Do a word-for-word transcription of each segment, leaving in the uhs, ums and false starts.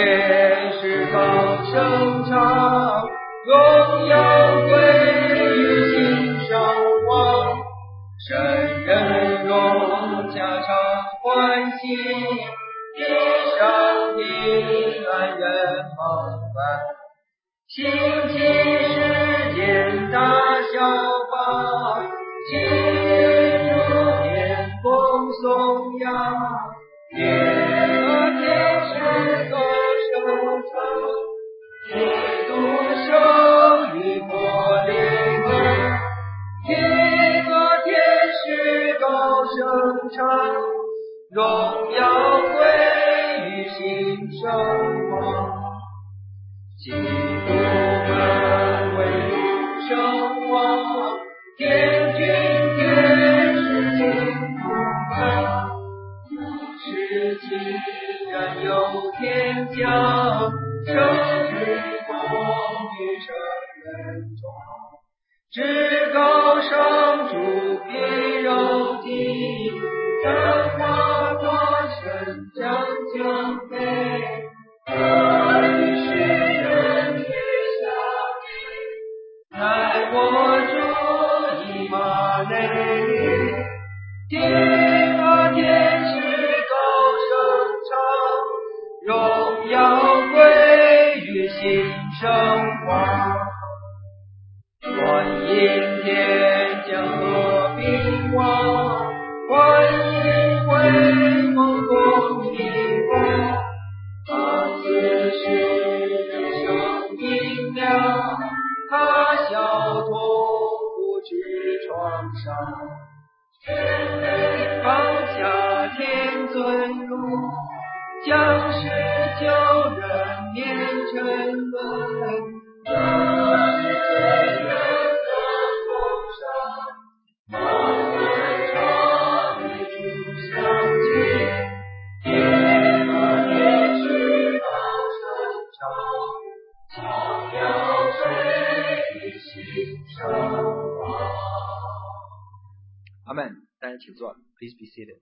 天使高声唱，荣耀归于新生王，神人荣加常欢喜，地上平安人蒙福，兴起世间大效法，今日主天风颂扬，天和天使高声唱，基督生于伯利恒，天和天使高声唱，荣耀归于新生王，基督们为主生王，天君天使敬拜，是既然有天降，生日光于圣人中，至高上主披肉体，神化作神将降卑，得与世人与下地，乃我主以马内利，天和天使高声唱，荣耀归于新生王，欢迎天降和平王，欢迎威猛公义光，他赐世人生明亮，他消脱不知创伤，全能放下天尊荣，将士救人免沉沦，得是罪人的重伤，望人常与主相亲，天和天使高声唱，荣耀归于新生王。 阿们，大家请坐 ，Please be seated。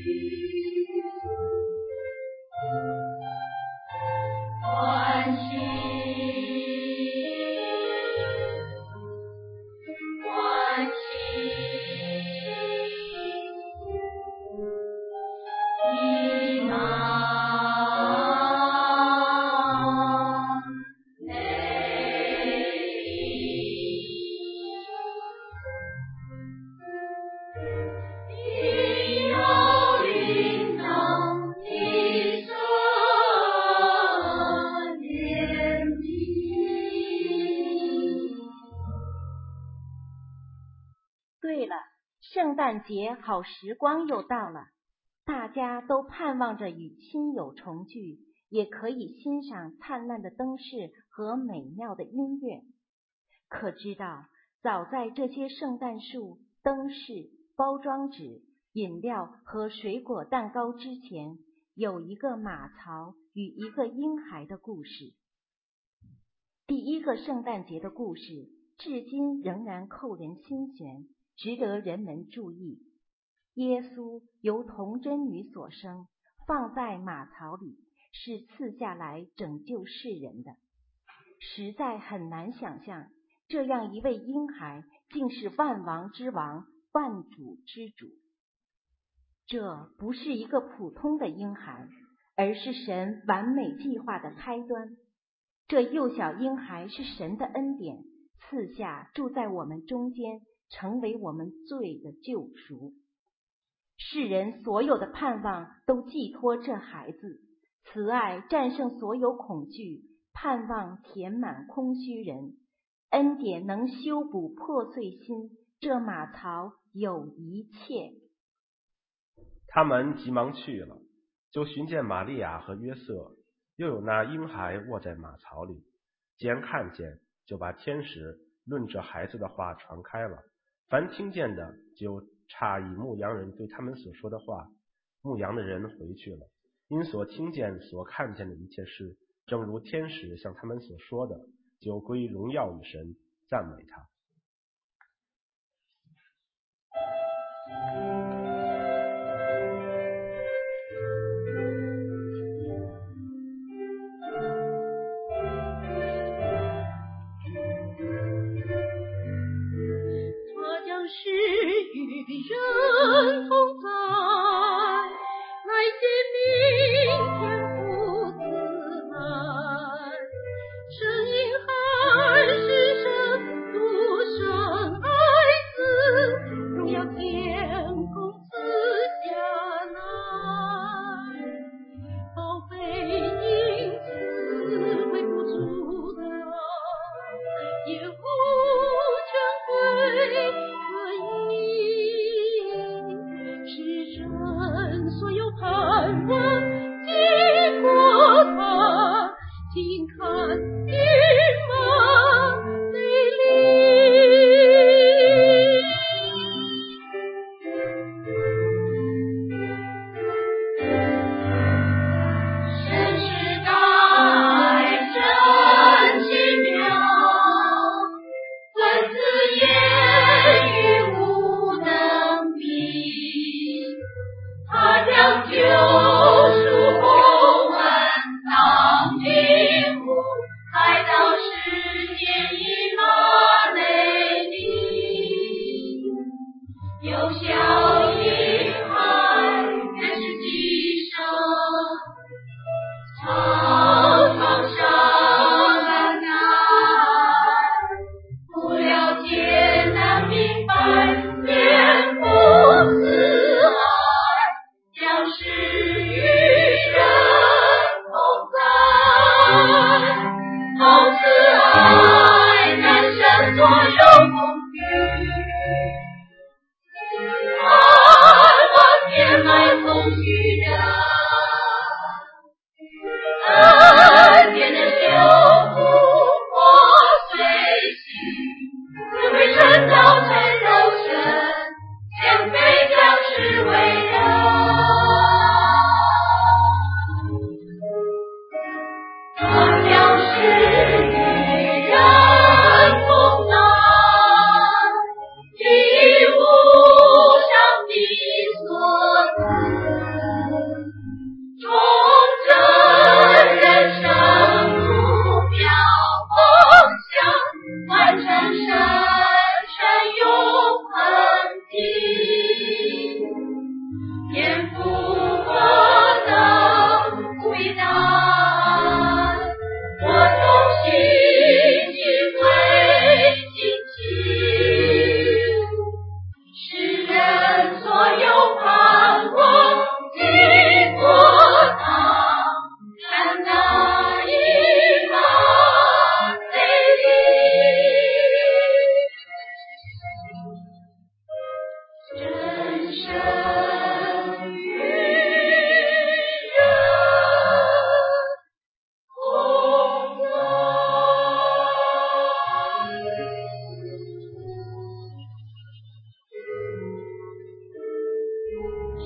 圣诞节好时光又到了，大家都盼望着与亲友重聚，也可以欣赏灿烂的灯饰和美妙的音乐。可知道，早在这些圣诞树、灯饰、包装纸、饮料和水果蛋糕之前，有一个马槽与一个婴孩的故事。第一个圣诞节的故事，至今仍然扣人心弦，值得人们注意。耶稣由童贞女所生，放在马槽里，是赐下来拯救世人的。实在很难想象，这样一位婴孩竟是万王之王，万主之主。这不是一个普通的婴孩，而是神完美计划的开端。这幼小婴孩是神的恩典，赐下住在我们中间，成为我们罪的救赎。世人所有的盼望都寄托这孩子，慈爱战胜所有恐惧，盼望填满空虚人，恩典能修补破碎心，这马槽有一切。 他们急忙去了，就寻见玛利亚和约瑟，又有那婴孩卧在马槽里。既然看见，就把天使论这孩子的话传开了。凡听见的就诧异牧羊人对他们所说的话。牧羊的人回去了，因所听见所看见的一切事，正如天使向他们所说的，就归荣耀与神，赞美他。 是与人同在，来见明天父慈爱。声音还是神独生爱子，荣耀天空赐下来。宝贝因此微不足道，也无权贵盼望经过他，请看云马美丽。神是爱真奇妙，文字言语无能比。他将救赎洪恩当礼物，来到世界以马内利。幼小婴孩原是寄生，草场上安安，不了解难明白天父慈爱。将是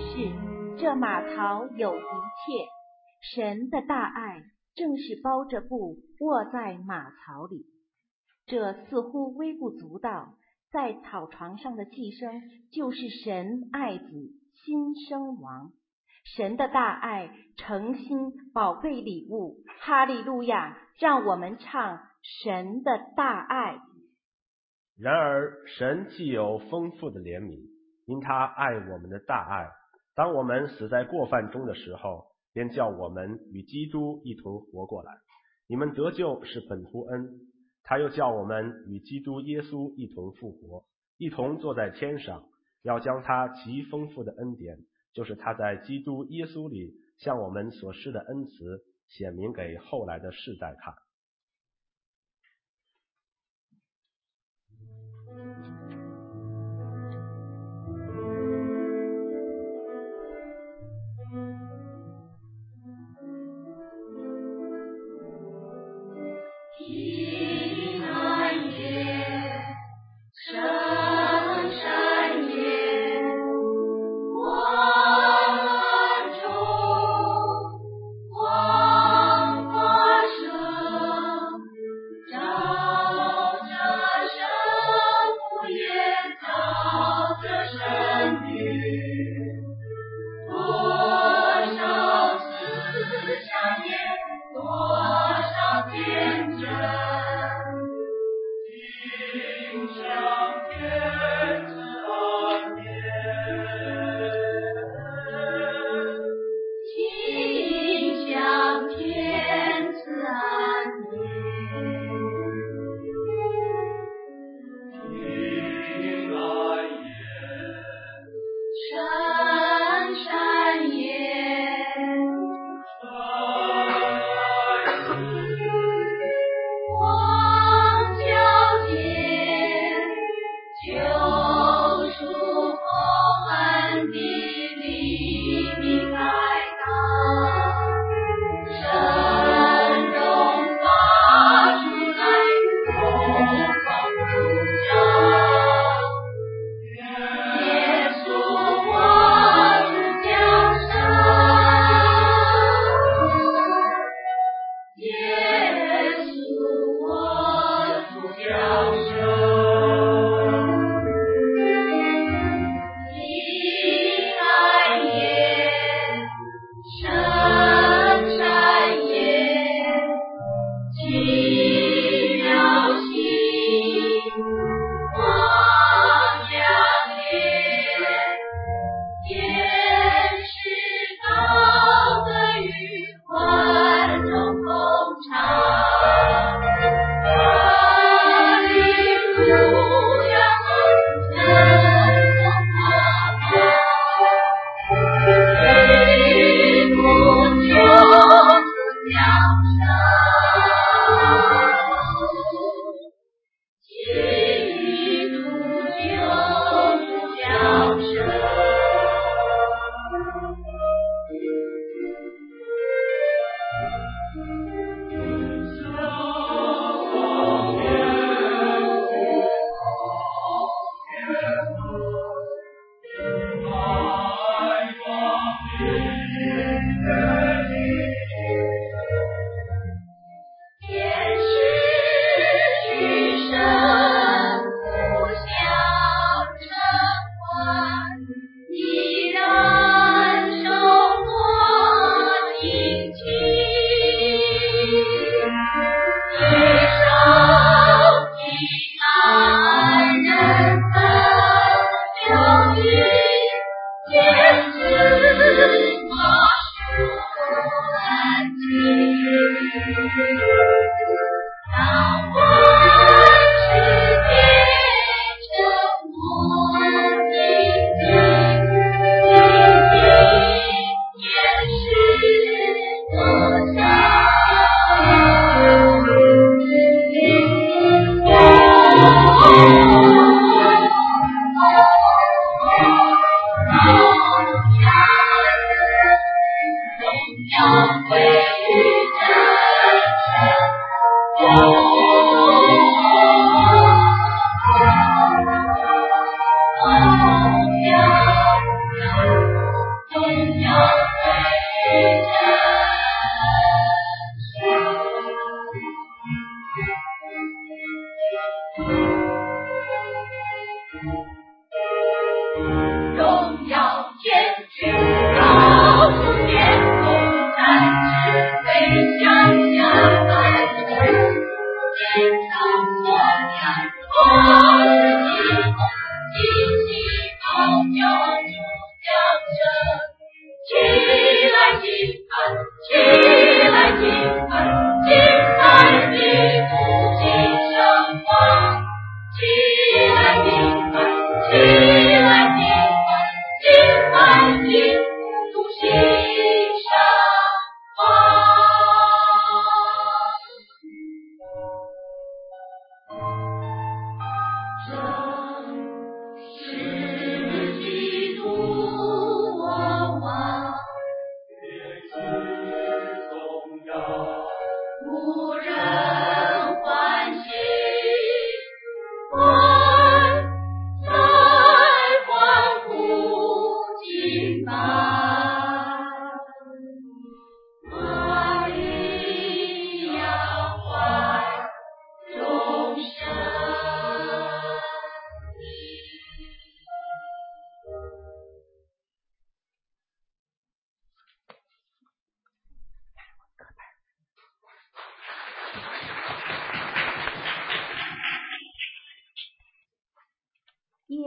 示，这马槽有一切，神的大爱正是包着布卧在马槽里。这似乎微不足道，在草床上的寄生就是神爱子新生王。神的大爱，诚心宝贝礼物，哈利路亚！让我们唱神的大爱。 然而神既有丰富的怜悯，因他爱我们的大爱，当我们死在过犯中的时候，便叫我们与基督一同活过来。你们得救是本乎恩，他又叫我们与基督耶稣一同复活，一同坐在天上，要将他极丰富的恩典，就是他在基督耶稣里向我们所施的恩慈，显明给后来的世代看。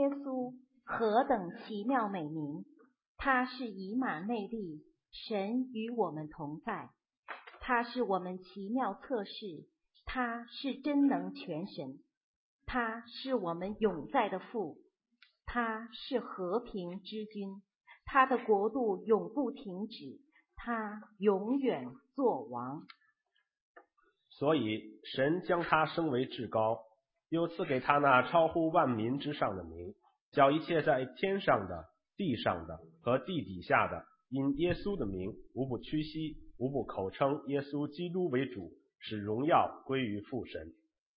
耶稣何等奇妙美名！他是以马内利，神与我们同在。他是我们奇妙测试，他是真能全神，他是我们永在的父，他是和平之君，他的国度永不停止，他永远作王。 所以神将他升为至高，又赐给他那超乎万民之上的名，叫一切在天上的、地上的和地底下的，因耶稣的名无不屈膝，无不口称耶稣基督为主，使荣耀归于父神。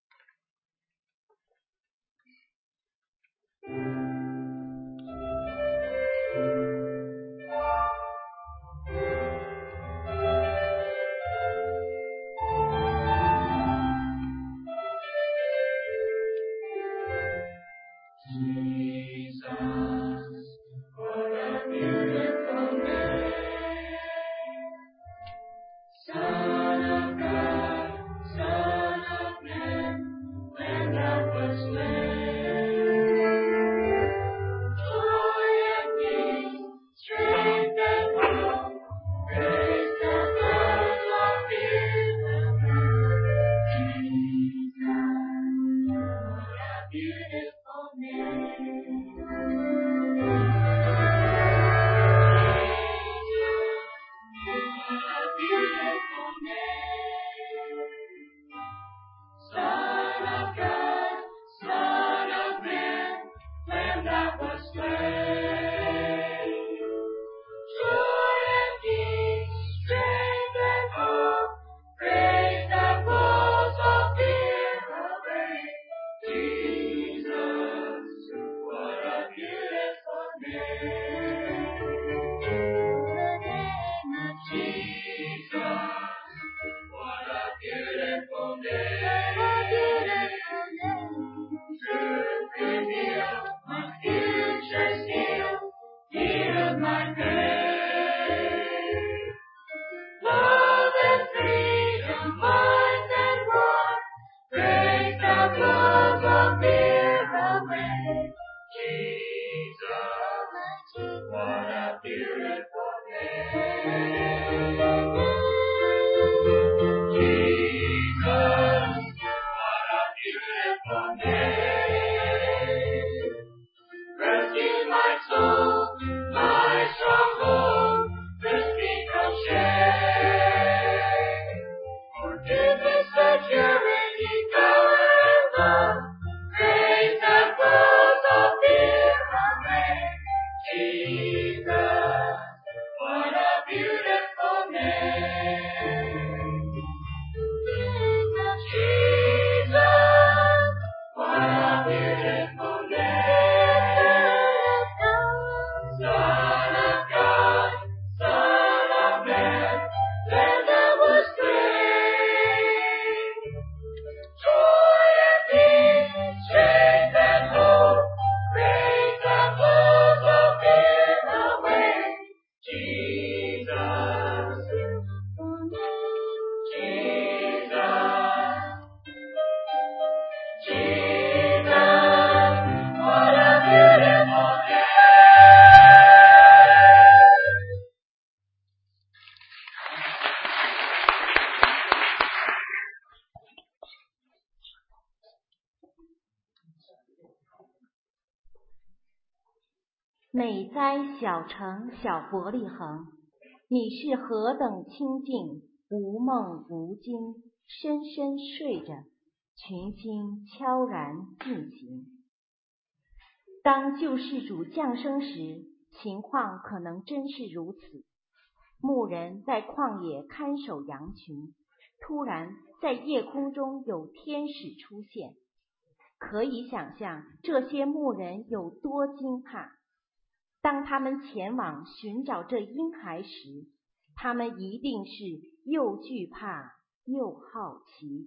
美哉小城小伯利恒，你是何等清静，无梦无惊，深深睡着，群星悄然进行。当救世主降生时，情况可能真是如此。牧人在旷野看守羊群，突然在夜空中有天使出现，可以想象这些牧人有多惊怕。当他们前往寻找这婴孩时，他们一定是又惧怕又好奇。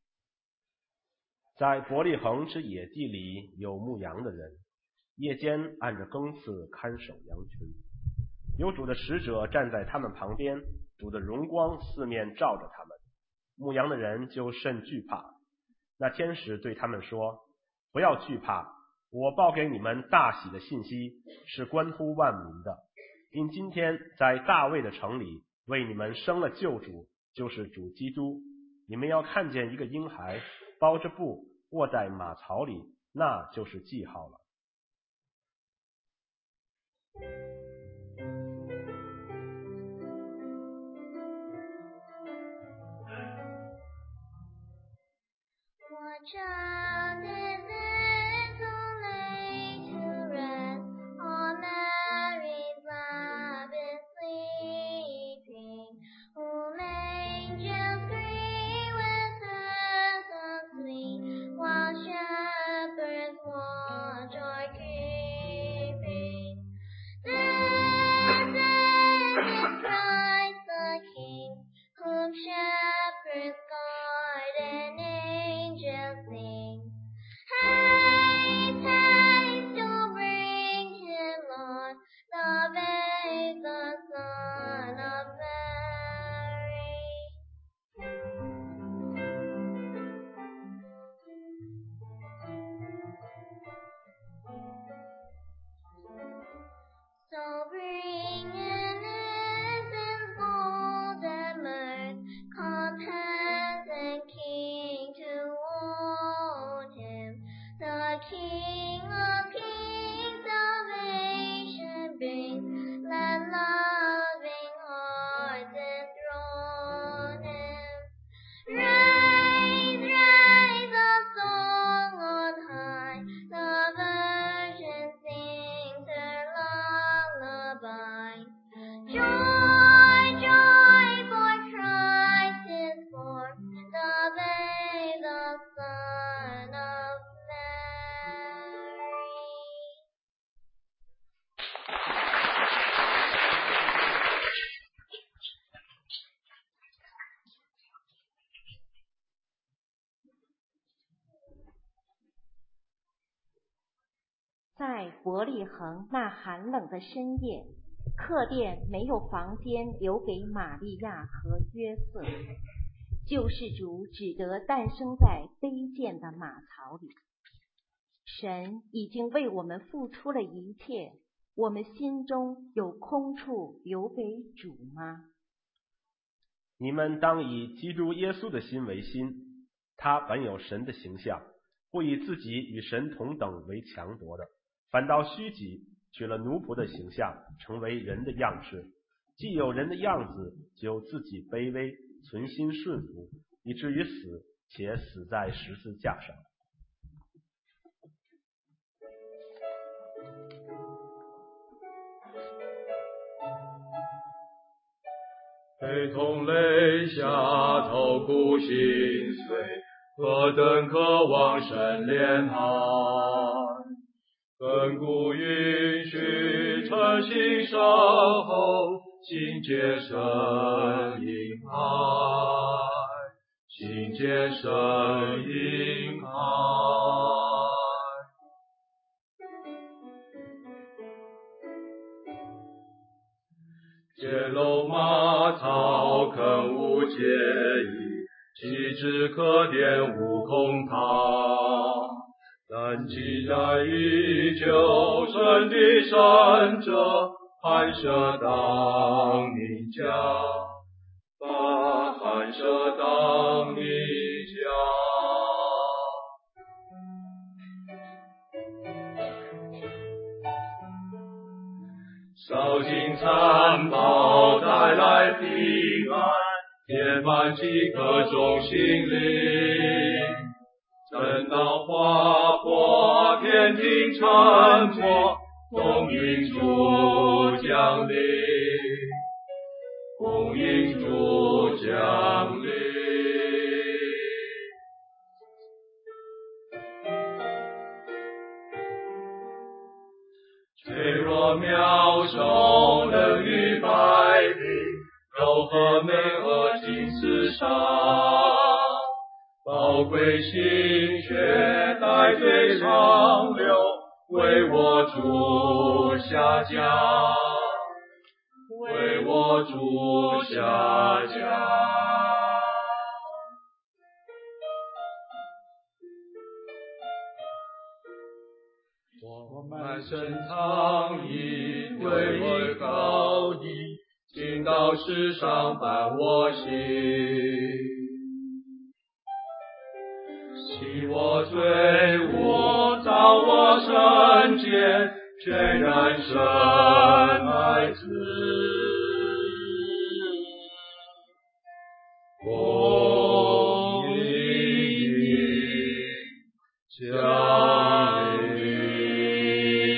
在伯利恒之野地里有牧羊的人，夜间按着更次看守羊群，有主的使者站在他们旁边，主的荣光四面照着他们，牧羊的人就甚惧怕。那天使对他们说，不要惧怕， 我报给你们大喜的信息是关乎万民的，因今天在大卫的城里为你们生了救主，就是主基督。你们要看见一个婴孩包着布卧在马槽里，那就是记号了。 What child is it who lay to rest on Mary's lap is sleeping, whom angels greet with anthem sweet, while shepherds watch o'er keeping? This is Christ the King, whom shepherds guard and angels sing. Haste, haste to bring him, Lord, the babe, the Son of Mary. So bring in incense, gold and myrrh, come peasant king to own him, the King of kings salvation brings, let loving hearts enthrone him. Raise, raise a song on high, the Virgin sings her lullaby. Joy, joy, for Christ is born, the babe, the Son of Mary. 在伯利恒那寒冷的深夜，客店没有房间留给玛利亚和约瑟，救世主只得诞生在卑贱的马槽里。神已经为我们付出了一切，我们心中有空处留给主吗？ 你们当以基督耶稣的心为心，他本有神的形象，不以自己与神同等为强夺的，反倒虚己，取了奴仆的形象，成为人的样式。既有人的样子，就自己卑微，存心顺服，以至于死，且死在十字架上。 悲痛泪下，透骨心碎，何等渴望神怜爱，亘古允许诚心守候，心结神应爱，心结神应爱。揭露马槽坑无介意，岂止可怜无空堂。但既然已救神的圣者，寒舍当你家，把寒舍当你家。烧尽残暴带来平安，填满饥渴中心灵。正当划破天庭沉默，风云主降临，风云主降临。脆弱渺小能与百病，柔和美恶尽刺伤。宝贵心血带罪长流，为我主下降，为我主下降。 深藏以为高地，进到世上伴我行。昔我罪恶造我圣洁，全然深爱子。光阴降临。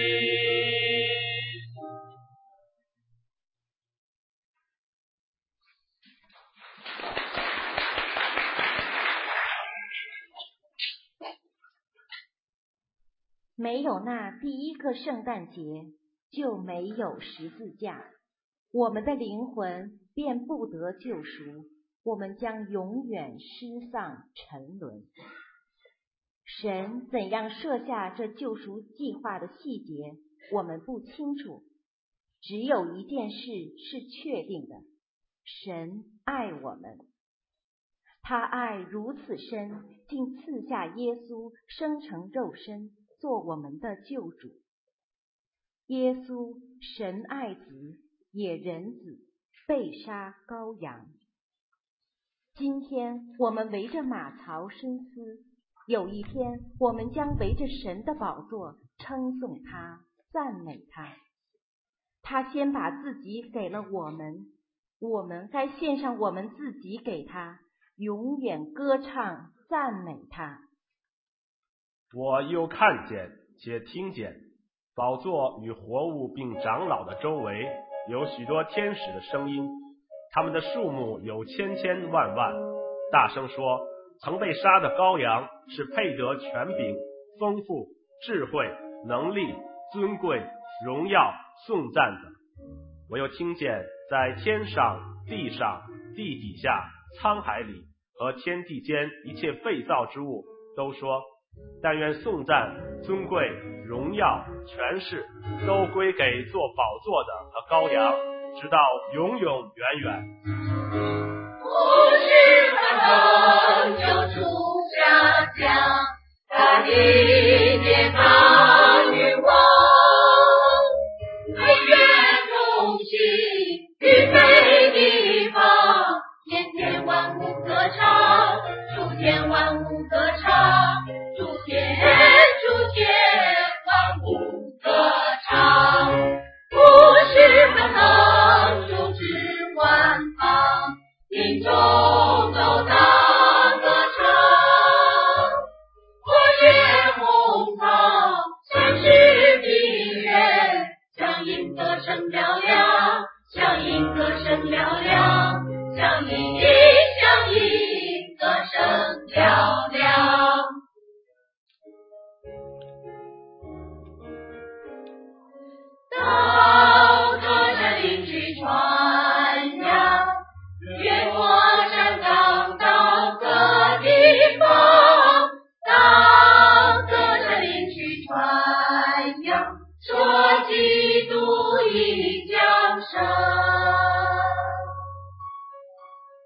没有那第一个圣诞节，就没有十字架，我们的灵魂便不得救赎，我们将永远失丧沉沦。神怎样设下这救赎计划的细节，我们不清楚，只有一件事是确定的，神爱我们。他爱如此深，竟赐下耶稣生成肉身，做我们的救主。耶稣，神爱子，也人子，被杀羔羊。今天我们围着马槽深思，有一天我们将围着神的宝座称颂他，赞美他。他先把自己给了我们，我们该献上我们自己给他，永远歌唱赞美他。 我又看见且听见，宝座与活物并长老的周围有许多天使的声音，他们的数目有千千万万，大声说，曾被杀的羔羊是配得权柄、丰富、智慧、能力、尊贵、荣耀、颂赞的。我又听见在天上、地上、地底下、沧海里和天地间一切被造之物都说，但愿颂赞、尊贵、荣耀、权势都归给做宝座的和羔羊，直到永永远远。 不是他等就主下降，他一念他欲望，爱愿同行预备地方，天天万物歌唱，诸天万物歌唱，诸天诸天万物歌唱，不是他等主之万方，林中都大歌唱，我也红草，山石地月，响应歌声嘹亮，响应歌声嘹亮，响应响应歌声嘹亮。到各山岭去传扬，越过山岗到各地方，到各山岭去传扬，说基督已降生。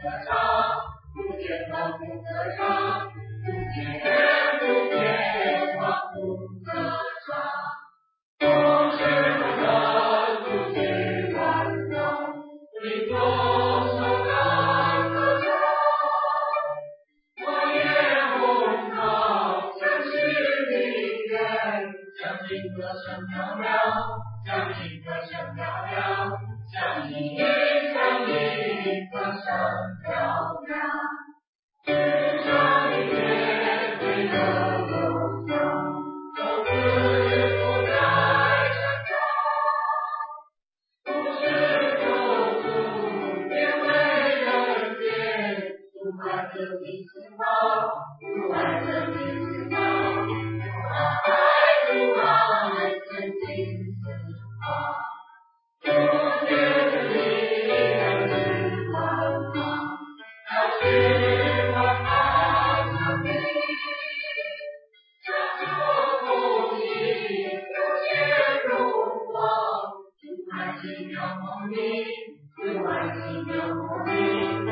奇妙光明，主爱奇妙光明。